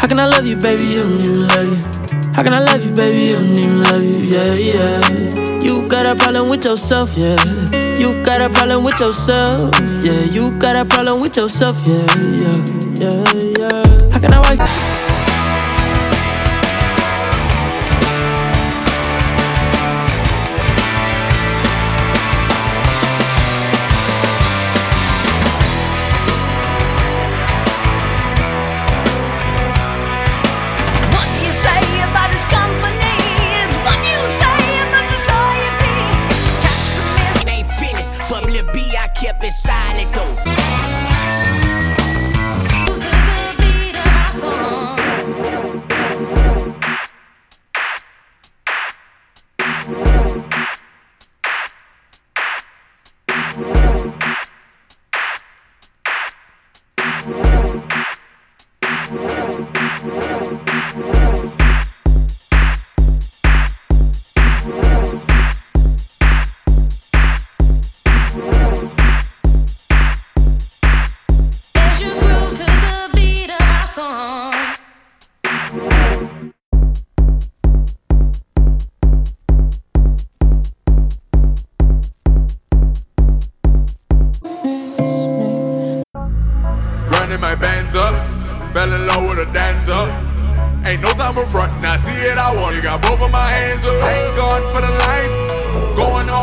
can I love you, baby, you don't even love you? How can I love you, baby, you don't even love you? Yeah, yeah. You got a problem with yourself, yeah. You got a problem with yourself, yeah. You got a problem with yourself, yeah, yeah, yeah, yeah. How can I wipe? Kept it silent though. To the beat of our song. Running my bands up, fell in love with a dancer. Ain't no time for front, now see it I want. You got both of my hands up, I ain't going for the life, going hard.